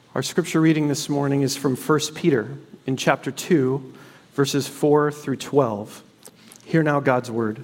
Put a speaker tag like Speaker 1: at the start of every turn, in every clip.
Speaker 1: Our scripture reading this morning is from 1 Peter in chapter 2, verses 4 through 12. Hear now God's word.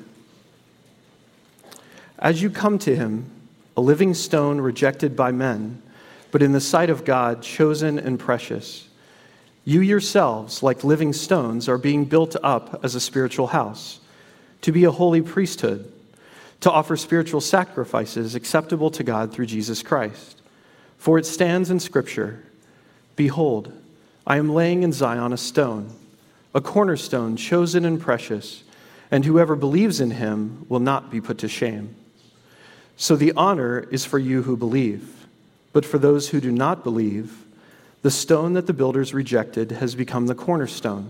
Speaker 1: As you come to him, a living stone rejected by men, but in the sight of God chosen and precious, you yourselves, like living stones, are being built up as a spiritual house, to be a holy priesthood, to offer spiritual sacrifices acceptable to God through Jesus Christ. For it stands in Scripture, "Behold, I am laying in Zion a stone, a cornerstone chosen and precious, and whoever believes in him will not be put to shame." So the honor is for you who believe, but for those who do not believe, the stone that the builders rejected has become the cornerstone,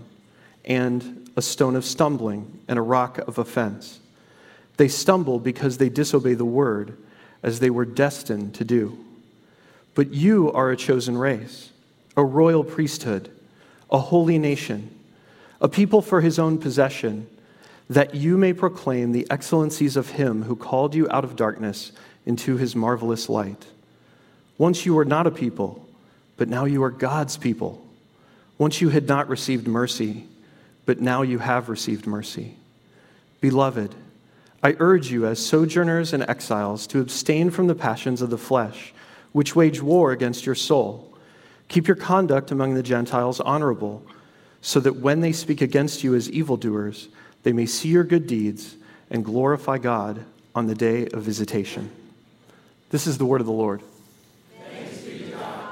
Speaker 1: and a stone of stumbling and a rock of offense. They stumble because they disobey the word, as they were destined to do. But you are a chosen race, a royal priesthood, a holy nation, a people for his own possession, that you may proclaim the excellencies of him who called you out of darkness into his marvelous light. Once you were not a people, but now you are God's people. Once you had not received mercy, but now you have received mercy. Beloved, I urge you as sojourners and exiles to abstain from the passions of the flesh, which wage war against your soul. Keep your conduct among the Gentiles honorable, so that when they speak against you as evildoers, they may see your good deeds and glorify God on the day of visitation. This is the word of the Lord.
Speaker 2: Thanks be to God.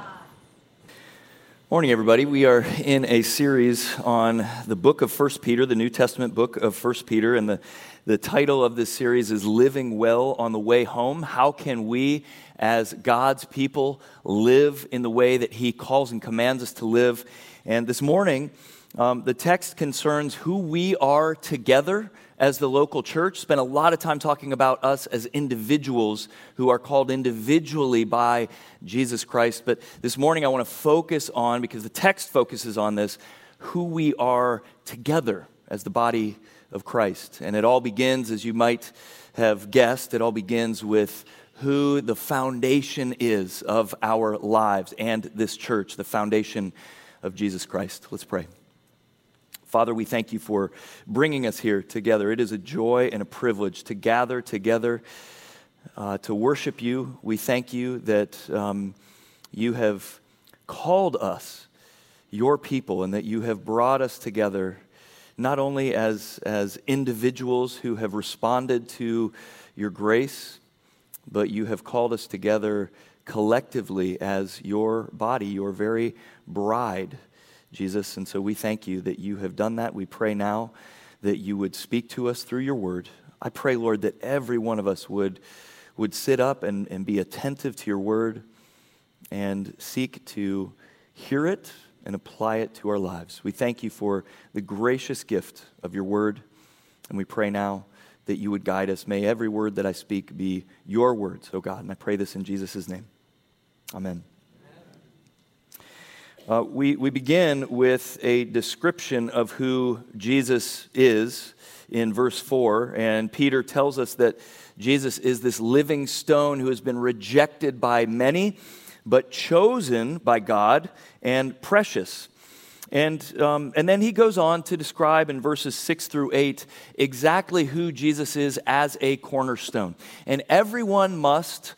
Speaker 2: Morning, everybody. We are in a series on the book of 1 Peter, the New Testament book of 1 Peter, and the title of this series is Living Well on the Way Home. How can we, as God's people, live in the way that he calls and commands us to live? And this morning, the text concerns who we are together as the local church. Spent a lot of time talking about us as individuals who are called individually by Jesus Christ. But this morning I want to focus on, because the text focuses on this, who we are together as the body of Christ. And it all begins, as you might have guessed, it all begins with who the foundation is of our lives and this church, the foundation of Jesus Christ. Let's pray. Father, we thank you for bringing us here together. It is a joy and a privilege to gather together to worship you. We thank you that you have called us your people and that you have brought us together not only as individuals who have responded to your grace, but you have called us together collectively as your body, your very bride, Jesus. And so we thank you that you have done that. We pray now that you would speak to us through your word. I pray, Lord, that every one of us would sit up and be attentive to your word and seek to hear it and apply it to our lives. We thank you for the gracious gift of your word, and we pray now that you would guide us. May every word that I speak be your words, oh God, and I pray this in Jesus' name. Amen. We begin with a description of who Jesus is in verse 4, and Peter tells us that Jesus is this living stone who has been rejected by many, but chosen by God and precious. And then he goes on to describe in verses 6 through 8 exactly who Jesus is as a cornerstone. And everyone must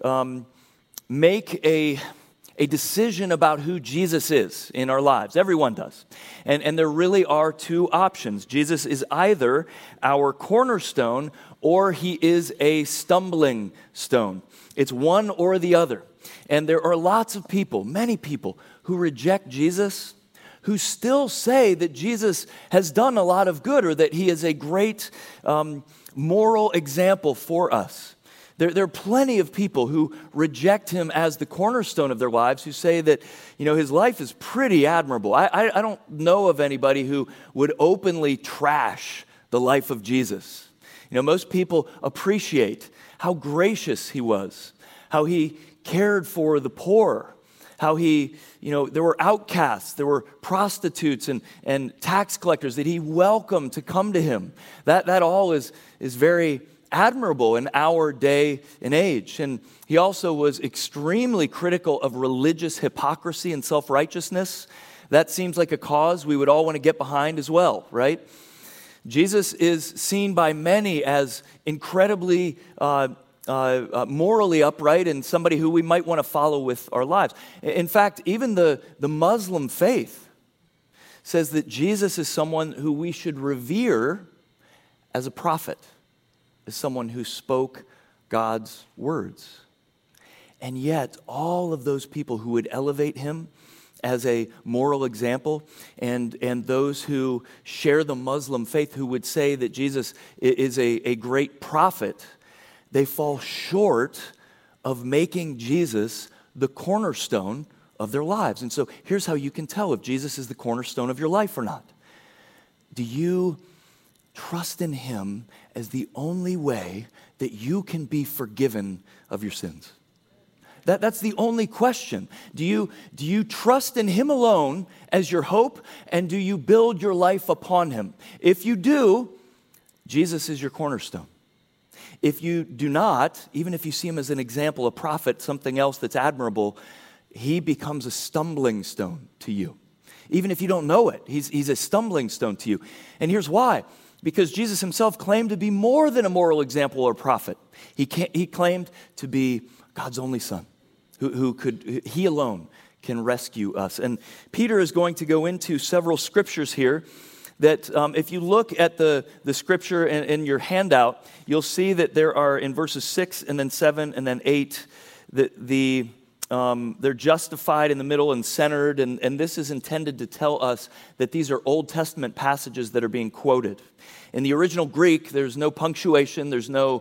Speaker 2: make a decision about who Jesus is in our lives. Everyone does. And there really are two options. Jesus is either our cornerstone or he is a stumbling stone. It's one or the other. And there are lots of people, many people, who reject Jesus, who still say that Jesus has done a lot of good or that he is a great moral example for us. There are plenty of people who reject him as the cornerstone of their lives, who say that, his life is pretty admirable. I don't know of anybody who would openly trash the life of Jesus. Most people appreciate how gracious he was, how he cared for the poor, how he, there were outcasts, there were prostitutes and tax collectors that he welcomed to come to him. That all is very admirable in our day and age. And he also was extremely critical of religious hypocrisy and self-righteousness. That seems like a cause we would all want to get behind as well, right? Jesus is seen by many as incredibly morally upright and somebody who we might want to follow with our lives. In fact, even the Muslim faith says that Jesus is someone who we should revere as a prophet, as someone who spoke God's words. And yet, all of those people who would elevate him as a moral example, and those who share the Muslim faith who would say that Jesus is a great prophet, they fall short of making Jesus the cornerstone of their lives. And so here's how you can tell if Jesus is the cornerstone of your life or not. Do you trust in him as the only way that you can be forgiven of your sins? That's the only question. Do you trust in him alone as your hope, and do you build your life upon him? If you do, Jesus is your cornerstone. If you do not, even if you see him as an example, a prophet, something else that's admirable, he becomes a stumbling stone to you. Even if you don't know it, he's a stumbling stone to you. And here's why. Because Jesus himself claimed to be more than a moral example or prophet. He claimed to be God's only son, he alone can rescue us. And Peter is going to go into several scriptures here that if you look at the scripture in your handout, you'll see that there are in verses 6 and then 7 and then 8, they're justified in the middle and centered, and this is intended to tell us that these are Old Testament passages that are being quoted. In the original Greek, there's no punctuation, there's no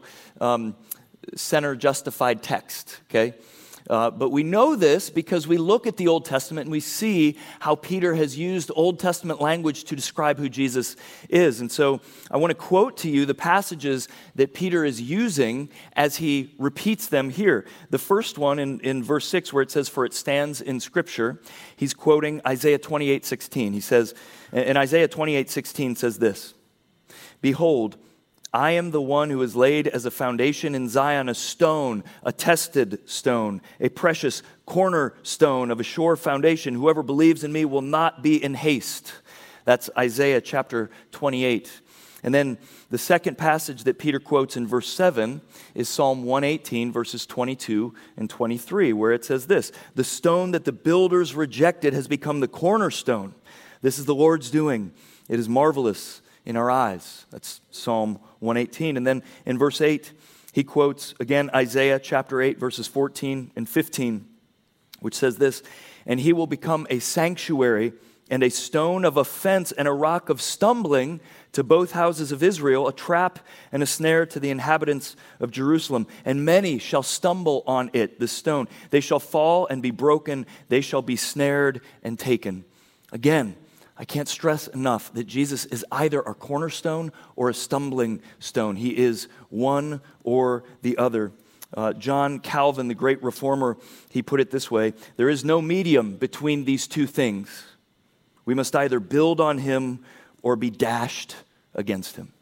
Speaker 2: center justified text, okay? But we know this because we look at the Old Testament and we see how Peter has used Old Testament language to describe who Jesus is. And so I want to quote to you the passages that Peter is using as he repeats them here. The first one in verse 6 where it says, "For it stands in Scripture," he's quoting Isaiah 28:16. He says, and Isaiah 28:16 says this, "Behold, I am the one who is laid as a foundation in Zion, a stone, a tested stone, a precious cornerstone of a sure foundation. Whoever believes in me will not be in haste." That's Isaiah chapter 28. And then the second passage that Peter quotes in verse 7 is Psalm 118, verses 22 and 23, where it says this, "The stone that the builders rejected has become the cornerstone. This is the Lord's doing. It is marvelous in our eyes." That's Psalm 118. And then in verse 8, he quotes again Isaiah chapter 8, verses 14 and 15, which says this, "And he will become a sanctuary and a stone of offense and a rock of stumbling to both houses of Israel, a trap and a snare to the inhabitants of Jerusalem. And many shall stumble on it," the stone. "They shall fall and be broken. They shall be snared and taken." Again, I can't stress enough that Jesus is either a cornerstone or a stumbling stone. He is one or the other. John Calvin, the great reformer, he put it this way, "There is no medium between these two things. We must either build on him or be dashed against him."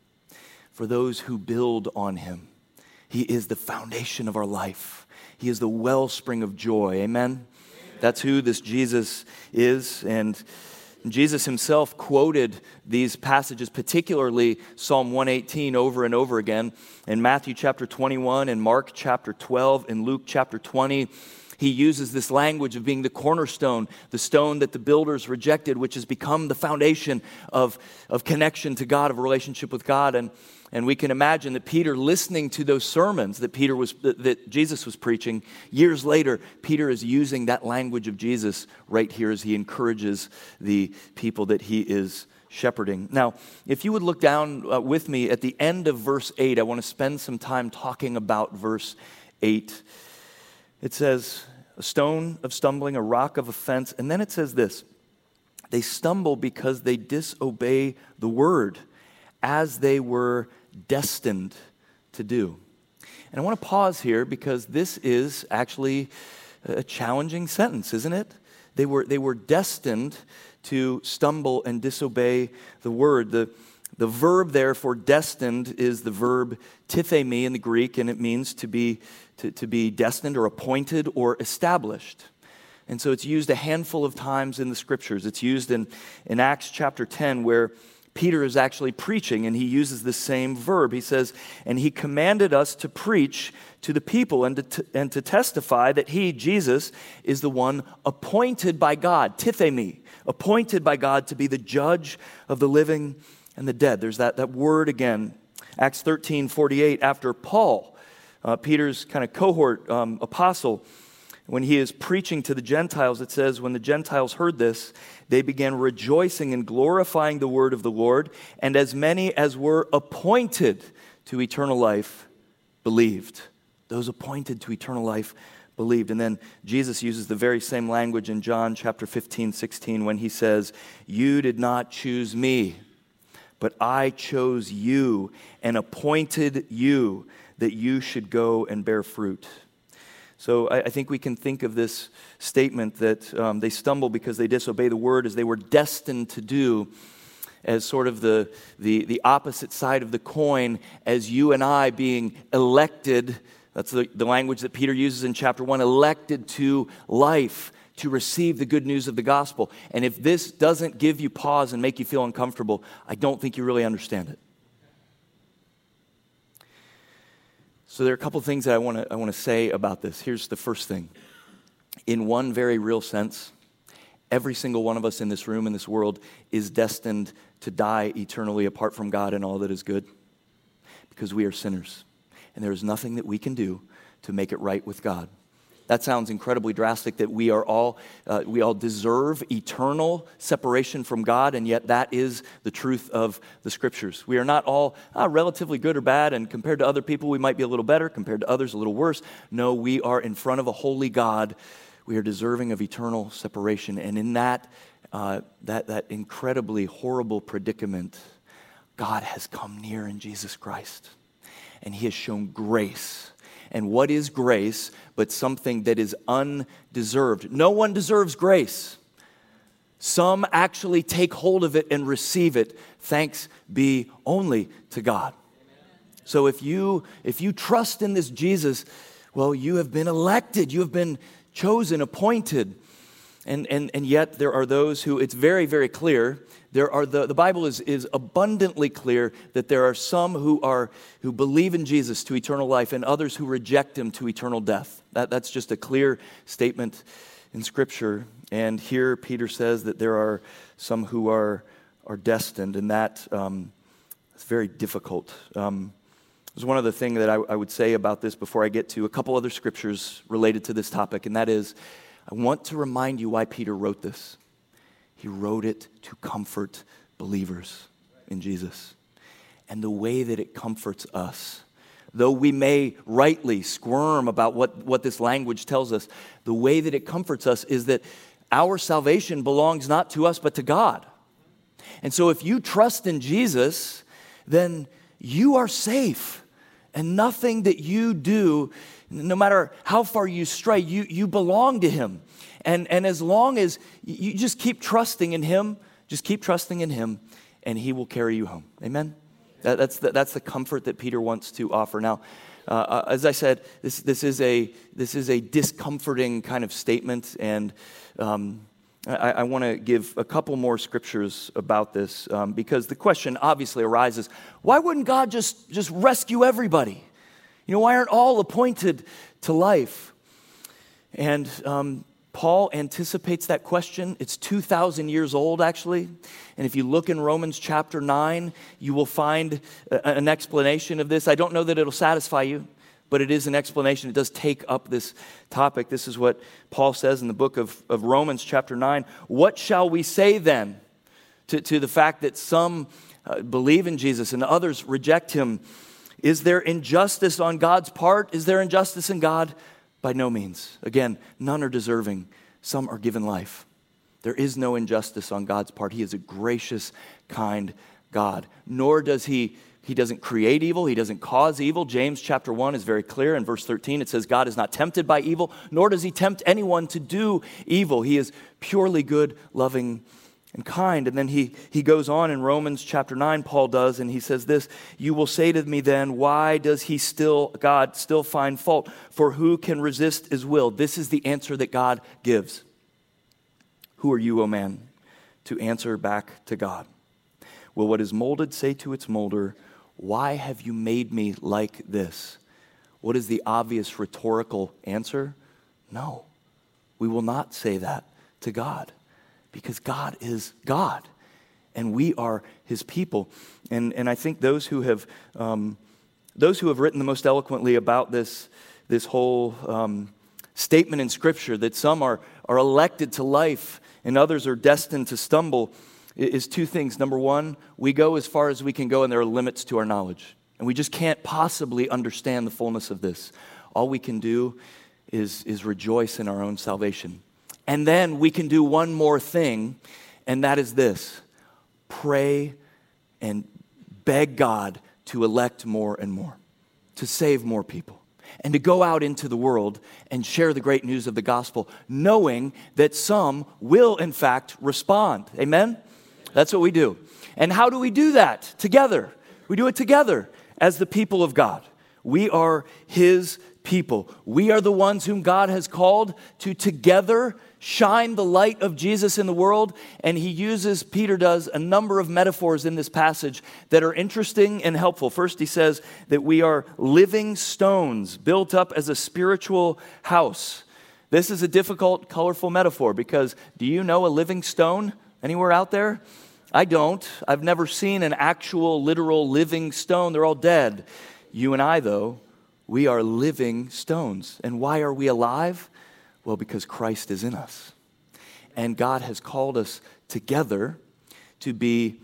Speaker 2: For those who build on him, he is the foundation of our life. He is the wellspring of joy. Amen? That's who this Jesus is. And Jesus himself quoted these passages, particularly Psalm 118, over and over again. In Matthew chapter 21, in Mark chapter 12, in Luke chapter 20, he uses this language of being the cornerstone, the stone that the builders rejected, which has become the foundation of connection to God, of a relationship with God. And we can imagine that Peter, listening to those sermons that Jesus was preaching, years later, Peter is using that language of Jesus right here as he encourages the people that he is shepherding. Now, if you would look down with me at the end of verse 8, I want to spend some time talking about verse 8. It says, "A stone of stumbling, a rock of offense," and then it says this, "They stumble because they disobey the word, as they were destined to do." And I want to pause here because this is actually a challenging sentence, isn't it? They were destined to stumble and disobey the word. The verb there for destined is the verb tithemi in the Greek, and it means to be destined or appointed or established. And so it's used a handful of times in the Scriptures. It's used in Acts chapter 10, where Peter is actually preaching, and he uses the same verb. He says, and he commanded us to preach to the people and to testify that he, Jesus, is the one appointed by God, tithemi, appointed by God to be the judge of the living and the dead. There's that word again. Acts 13:48, after Paul, Peter's kind of cohort apostle, when he is preaching to the Gentiles, it says, when the Gentiles heard this, they began rejoicing and glorifying the word of the Lord, and as many as were appointed to eternal life believed. Those appointed to eternal life believed. And then Jesus uses the very same language in John chapter 15:16 when he says, you did not choose me, but I chose you and appointed you that you should go and bear fruit. So I think we can think of this statement that they stumble because they disobey the word as they were destined to do as sort of the opposite side of the coin as you and I being elected. That's the language that Peter uses in chapter 1, elected to life, to receive the good news of the gospel. And if this doesn't give you pause and make you feel uncomfortable, I don't think you really understand it. So there are a couple things that I want to say about this. Here's the first thing. In one very real sense, every single one of us in this room, in this world, is destined to die eternally apart from God and all that is good, because we are sinners. And there is nothing that we can do to make it right with God. That sounds incredibly drastic, that we all deserve eternal separation from God, and yet that is the truth of the Scriptures. We are not all relatively good or bad, and compared to other people, we might be a little better, compared to others, a little worse. No, we are in front of a holy God. We are deserving of eternal separation, and in that incredibly horrible predicament, God has come near in Jesus Christ, and He has shown grace. And what is grace but something that is undeserved? No one deserves grace. Some actually take hold of it and receive it. Thanks be only to God. So if you trust in this Jesus, well, you have been elected. You have been chosen, appointed. And yet there are those who, it's very, very clear, the Bible is abundantly clear that there are some who believe in Jesus to eternal life and others who reject Him to eternal death. That's just a clear statement in Scripture. And here Peter says that there are some who are destined, and that is very difficult. There's one other thing that I would say about this before I get to a couple other scriptures related to this topic, and that is, I want to remind you why Peter wrote this. He wrote it to comfort believers in Jesus. And the way that it comforts us, though we may rightly squirm about what this language tells us, the way that it comforts us is that our salvation belongs not to us but to God. And so if you trust in Jesus, then you are safe. And nothing that you do, no matter how far you stray, you belong to Him. And as long as you just keep trusting in Him, and He will carry you home. Amen? That's the comfort that Peter wants to offer. Now, as I said, this is a discomforting kind of statement, and I want to give a couple more scriptures about this, because the question obviously arises, why wouldn't God just rescue everybody? Why aren't all appointed to life? And Paul anticipates that question. It's 2,000 years old, actually. And if you look in Romans chapter 9, you will find an explanation of this. I don't know that it'll satisfy you, but it is an explanation. It does take up this topic. This is what Paul says in the book of Romans chapter 9. What shall we say then to the fact that some believe in Jesus and others reject Him? Is there injustice on God's part? Is there injustice in God? By no means. Again, none are deserving. Some are given life. There is no injustice on God's part. He is a gracious, kind God. Nor does He doesn't create evil. He doesn't cause evil. James chapter 1 is very clear. In verse 13, it says, God is not tempted by evil, nor does He tempt anyone to do evil. He is purely good, loving, and kind. And then he goes on in Romans chapter 9, Paul does, and he says this, you will say to me then, why does God still find fault? For who can resist his will? This is the answer that God gives. Who are you, O man, to answer back to God? Will what is molded say to its molder, why have you made me like this? What is the obvious rhetorical answer? No, we will not say that to God, because God is God, and we are his people. And I think those who have written the most eloquently about this whole statement in Scripture, that some are elected to life and others are destined to stumble, is two things. Number one, we go as far as we can go, and there are limits to our knowledge. And we just can't possibly understand the fullness of this. All we can do is rejoice in our own salvation. And then we can do one more thing, and that is this: pray and beg God to elect more and more, to save more people, and to go out into the world and share the great news of the gospel, knowing that some will, in fact, respond. Amen? That's what we do. And how do we do that? Together. We do it together as the people of God. We are his people. We are the ones whom God has called to together shine the light of Jesus in the world. And he uses, Peter does, a number of metaphors in this passage that are interesting and helpful. First, he says that we are living stones built up as a spiritual house. This is a difficult, colorful metaphor because do you know a living stone anywhere out there? I don't. I've never seen an actual, literal living stone. They're all dead. You and I, though, we are living stones. And why are we alive? Well, because Christ is in us. And God has called us together to be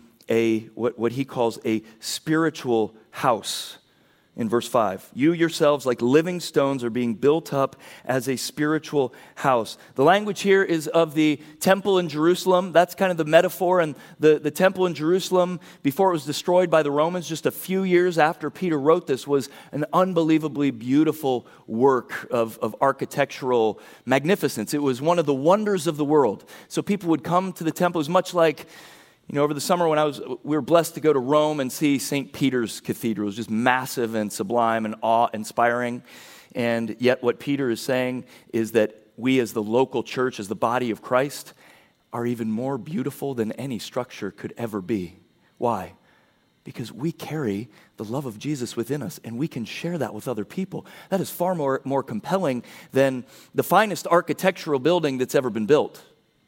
Speaker 2: what he calls a spiritual house. In verse 5, you yourselves, like living stones, are being built up as a spiritual house. The language here is of the temple in Jerusalem. That's kind of the metaphor. And the temple in Jerusalem, before it was destroyed by the Romans, just a few years after Peter wrote this, was an unbelievably beautiful work of architectural magnificence. It was one of the wonders of the world. So people would come to the temple. It was much like, over the summer when we were blessed to go to Rome and see St. Peter's Cathedral. It was just massive and sublime and awe-inspiring. And yet what Peter is saying is that we as the local church, as the body of Christ, are even more beautiful than any structure could ever be. Why? Because we carry the love of Jesus within us, and we can share that with other people. That is far more compelling than the finest architectural building that's ever been built.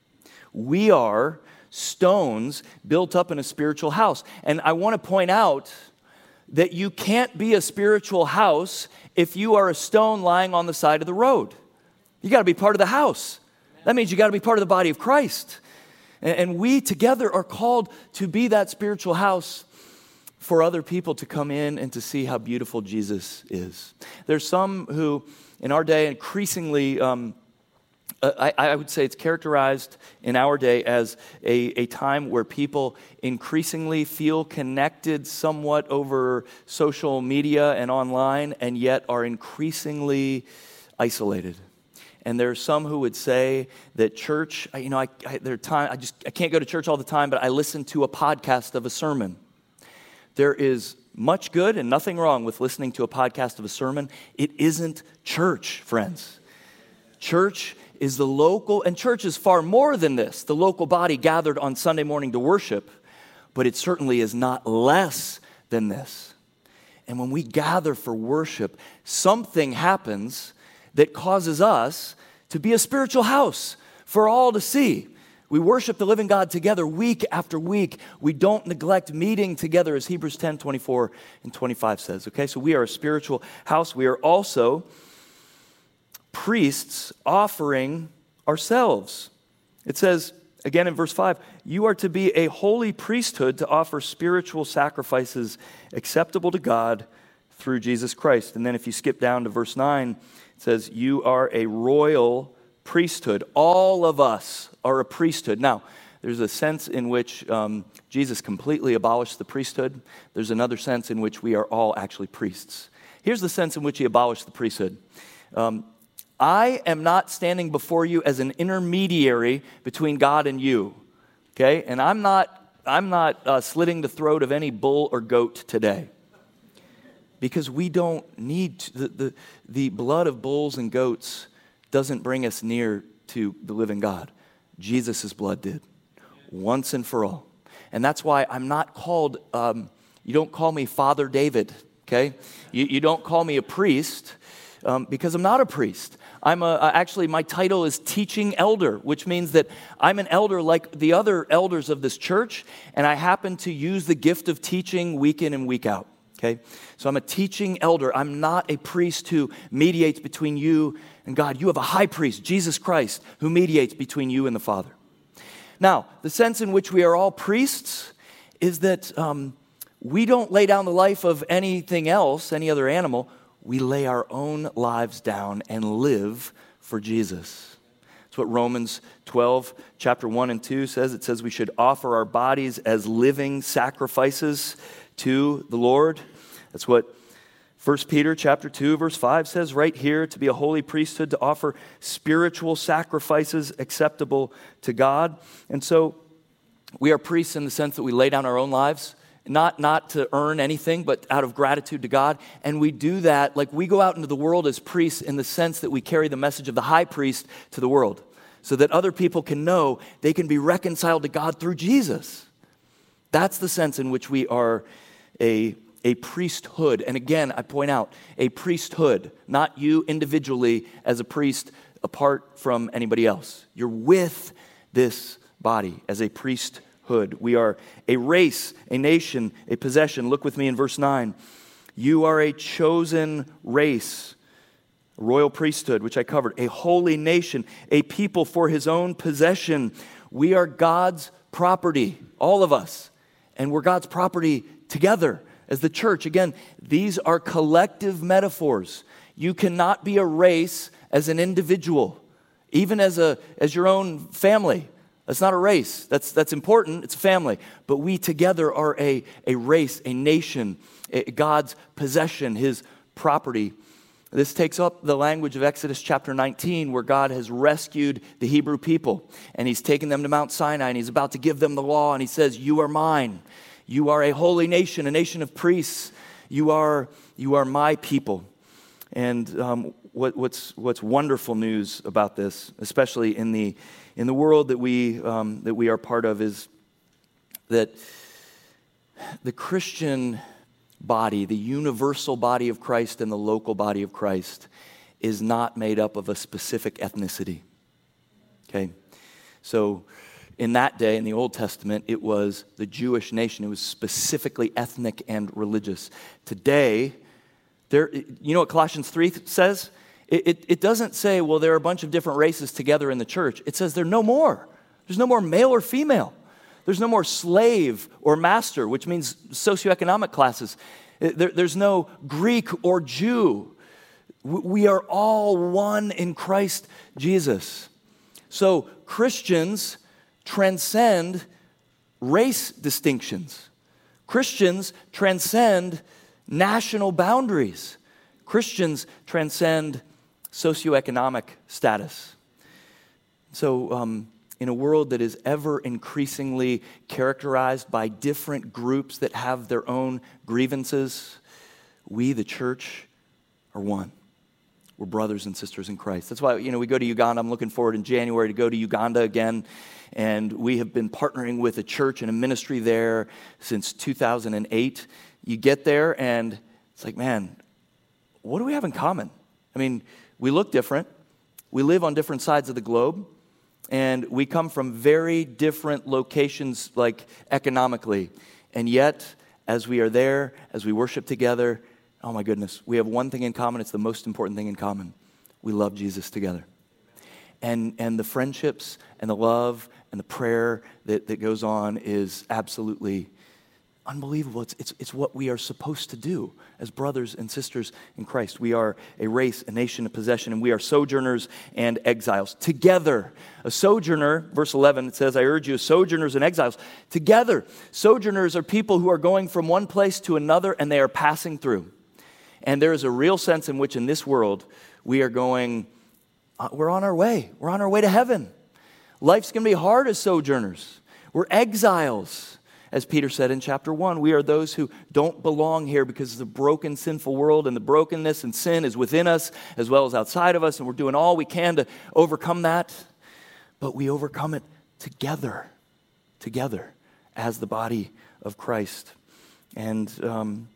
Speaker 2: We are stones built up in a spiritual house. And I want to point out that you can't be a spiritual house if you are a stone lying on the side of the road. You got to be part of the house. That means you got to be part of the body of Christ. And we together are called to be that spiritual house for other people to come in and to see how beautiful Jesus is. There's some who, in our day, increasingly I would say it's characterized in our day as a time where people increasingly feel connected somewhat over social media and online, and yet are increasingly isolated. And there are some who would say that church, I can't go to church all the time, but I listen to a podcast of a sermon. There is much good and nothing wrong with listening to a podcast of a sermon. It isn't church, friends. Church is the local, and church is far more than this, the local body gathered on Sunday morning to worship, but it certainly is not less than this. And when we gather for worship, something happens that causes us to be a spiritual house for all to see. We worship the living God together week after week. We don't neglect meeting together, as Hebrews 10:24 and 25 says. Okay, so we are a spiritual house. We are also priests offering ourselves. It says, again in verse 5, you are to be a holy priesthood to offer spiritual sacrifices acceptable to God through Jesus Christ. And then if you skip down to verse 9, it says, you are a royal priesthood. All of us are a priesthood. Now, there's a sense in which Jesus completely abolished the priesthood. There's another sense in which we are all actually priests. Here's the sense in which he abolished the priesthood. I am not standing before you as an intermediary between God and you. okay? And I'm not slitting the throat of any bull or goat today, because we don't need the blood of bulls and goats doesn't bring us near to the living God. Jesus' blood did, once and for all. And that's why I'm not called, you don't call me Father David, okay? You don't call me a priest, because I'm not a priest. Actually, my title is teaching elder, which means that I'm an elder like the other elders of this church, and I happen to use the gift of teaching week in and week out, okay? So I'm a teaching elder. I'm not a priest who mediates between you and God. You have a high priest, Jesus Christ, who mediates between you and the Father. Now, the sense in which we are all priests is that we don't lay down the life of anything else, any other animal. We lay our own lives down and live for Jesus. That's what Romans 12, chapter 1 and 2 says. It says we should offer our bodies as living sacrifices to the Lord. That's what 1 Peter chapter 2, verse 5 says right here, to be a holy priesthood, to offer spiritual sacrifices acceptable to God. And so we are priests in the sense that we lay down our own lives, not to earn anything, but out of gratitude to God. And we do that, like we go out into the world as priests in the sense that we carry the message of the high priest to the world, so that other people can know they can be reconciled to God through Jesus. That's the sense in which we are a priesthood. And again, I point out, a priesthood, not you individually as a priest apart from anybody else. You're with this body as a priesthood. We are a race, a nation, a possession. Look with me in verse 9. You are a chosen race, a royal priesthood, which I covered, a holy nation, a people for his own possession. We are God's property, all of us, and we're God's property together. As the church, again, these are collective metaphors. You cannot be a race as an individual, even as your own family. That's not a race. That's important. It's a family. But we together are a race, a nation, God's possession, his property. This takes up the language of Exodus chapter 19, where God has rescued the Hebrew people, and he's taken them to Mount Sinai, and he's about to give them the law, and he says, you are mine. You are a holy nation, a nation of priests. You are my people. And what's wonderful news about this, especially in the world that we are part of, is that the Christian body, the universal body of Christ and the local body of Christ, is not made up of a specific ethnicity. Okay, so in that day, in the Old Testament, it was the Jewish nation. It was specifically ethnic and religious. Today, you know what Colossians 3 says? It doesn't say, well, there are a bunch of different races together in the church. It says there are no more. There's no more male or female. There's no more slave or master, which means socioeconomic classes. There's no Greek or Jew. We are all one in Christ Jesus. So Christians transcend race distinctions. Christians transcend national boundaries. Christians transcend socioeconomic status. So in a world that is ever increasingly characterized by different groups that have their own grievances, we, the church, are one. We're brothers and sisters in Christ. That's why, we go to Uganda. I'm looking forward in January to go to Uganda again. And we have been partnering with a church and a ministry there since 2008. You get there and it's like, man, what do we have in common? I mean, we look different. We live on different sides of the globe. And we come from very different locations, like economically. And yet, as we are there, as we worship together, oh my goodness, we have one thing in common. It's the most important thing in common. We love Jesus together. And the friendships and the love and the prayer that goes on is absolutely unbelievable. It's what we are supposed to do as brothers and sisters in Christ. We are a race, a nation, a possession, and we are sojourners and exiles. Together, a sojourner, verse 11, it says, I urge you, sojourners and exiles, together. Sojourners are people who are going from one place to another, and they are passing through. And there is a real sense in which in this world, we are going, we're on our way. We're on our way to heaven. Life's going to be hard as sojourners. We're exiles. As Peter said in chapter 1, we are those who don't belong here because the broken, sinful world and the brokenness and sin is within us as well as outside of us, and we're doing all we can to overcome that. But we overcome it together as the body of Christ. And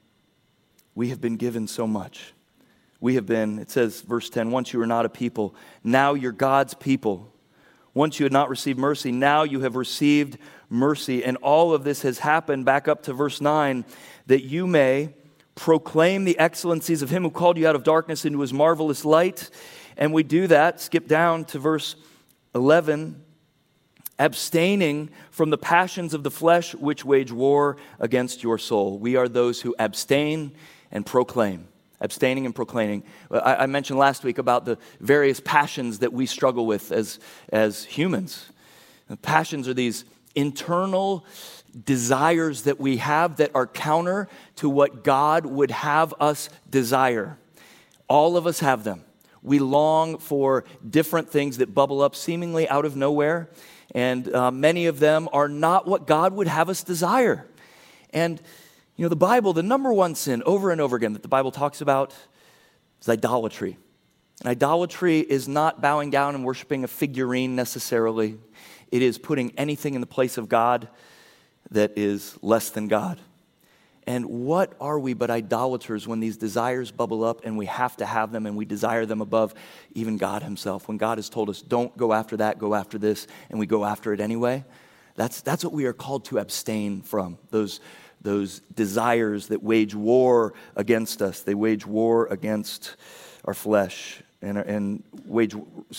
Speaker 2: we have been given so much. We have been, it says, verse 10, once you were not a people, now you're God's people. Once you had not received mercy, now you have received mercy. And all of this has happened, back up to verse 9, that you may proclaim the excellencies of him who called you out of darkness into his marvelous light. And we do that, skip down to verse 11, abstaining from the passions of the flesh which wage war against your soul. We are those who abstain and proclaim. Abstaining and proclaiming. I mentioned last week about the various passions that we struggle with as humans. And passions are these internal desires that we have that are counter to what God would have us desire. All of us have them. We long for different things that bubble up seemingly out of nowhere, and many of them are not what God would have us desire. And you know, the Bible, the number one sin over and over again that the Bible talks about is idolatry. And idolatry is not bowing down and worshiping a figurine necessarily. It is putting anything in the place of God that is less than God. And what are we but idolaters when these desires bubble up and we have to have them and we desire them above even God himself? When God has told us, don't go after that, go after this, and we go after it anyway. That's what we are called to abstain from, those desires that wage war against us. They wage war against our flesh and wage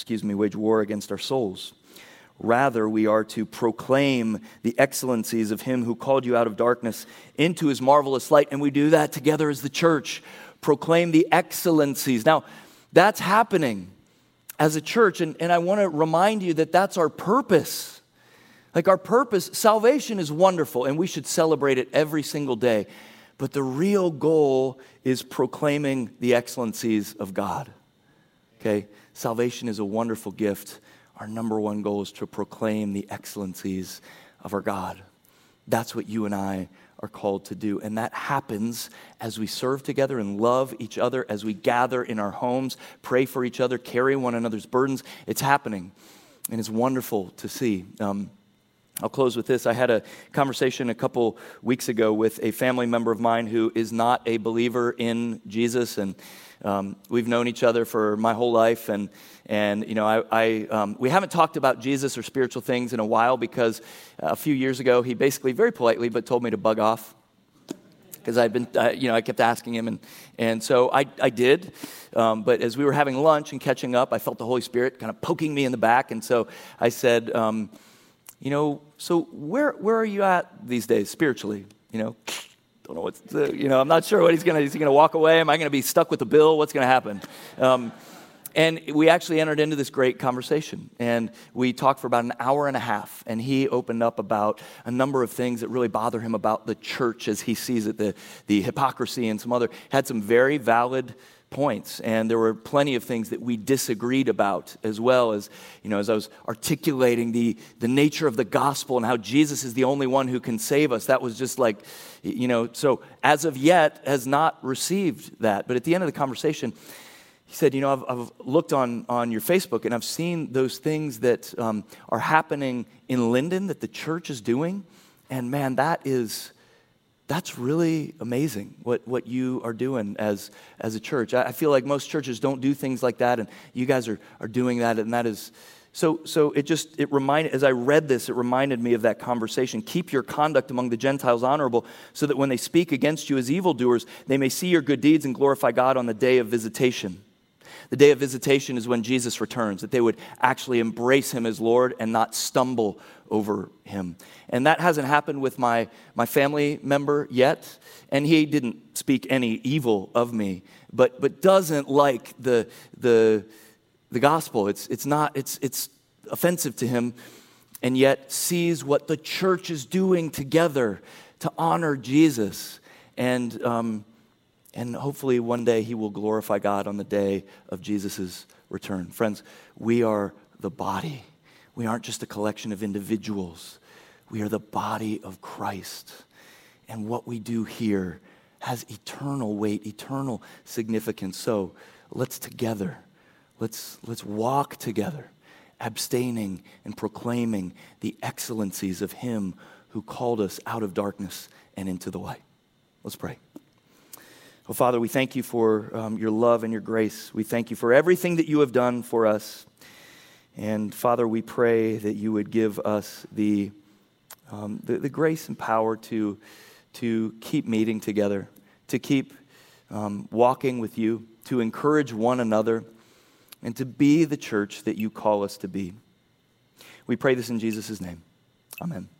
Speaker 2: war against our souls. Rather, we are to proclaim the excellencies of him who called you out of darkness into his marvelous light, and we do that together as the church. Proclaim the excellencies. Now, that's happening as a church, and I want to remind you that that's our purpose. Like our purpose, salvation is wonderful, and we should celebrate it every single day. But the real goal is proclaiming the excellencies of God. Okay? Salvation is a wonderful gift. Our number one goal is to proclaim the excellencies of our God. That's what you and I are called to do. And that happens as we serve together and love each other, as we gather in our homes, pray for each other, carry one another's burdens. It's happening, and it's wonderful to see. I'll close with this. I had a conversation a couple weeks ago with a family member of mine who is not a believer in Jesus, and we've known each other for my whole life, and you know, we haven't talked about Jesus or spiritual things in a while because a few years ago he basically very politely but told me to bug off because I kept asking him, and so I did. But as we were having lunch and catching up, I felt the Holy Spirit kind of poking me in the back, and so I said, you know, so where are you at these days spiritually? You know, don't know what's I'm not sure what is he gonna walk away? Am I gonna be stuck with the bill? What's gonna happen? And we actually entered into this great conversation, and we talked for about an hour and a half, and he opened up about a number of things that really bother him about the church as he sees it, the hypocrisy and had some very valid points, and there were plenty of things that we disagreed about, as well as, you know, as I was articulating the nature of the gospel and how Jesus is the only one who can save us. That was just like, you know, so as of yet has not received that. But at the end of the conversation, he said, you know, I've looked on your Facebook and I've seen those things that are happening in Linden that the church is doing, and man, that's really amazing what you are doing as a church. I feel like most churches don't do things like that, and you guys are doing that, and that is so it reminded, as I read this, it reminded me of that conversation. Keep your conduct among the Gentiles honorable, so that when they speak against you as evildoers, they may see your good deeds and glorify God on the day of visitation. The day of visitation is when Jesus returns, that they would actually embrace him as Lord and not stumble over him. And that hasn't happened with my family member yet, and he didn't speak any evil of me, but doesn't like the gospel. It's offensive to him, and yet sees what the church is doing together to honor Jesus. And hopefully one day he will glorify God on the day of Jesus' return. Friends, we are the body. We aren't just a collection of individuals. We are the body of Christ. And what we do here has eternal weight, eternal significance. So let's walk together, abstaining and proclaiming the excellencies of him who called us out of darkness and into the light. Let's pray. Oh, Father, we thank you for your love and your grace. We thank you for everything that you have done for us. And Father, we pray that you would give us the grace and power to keep meeting together, to keep walking with you, to encourage one another, and to be the church that you call us to be. We pray this in Jesus' name. Amen.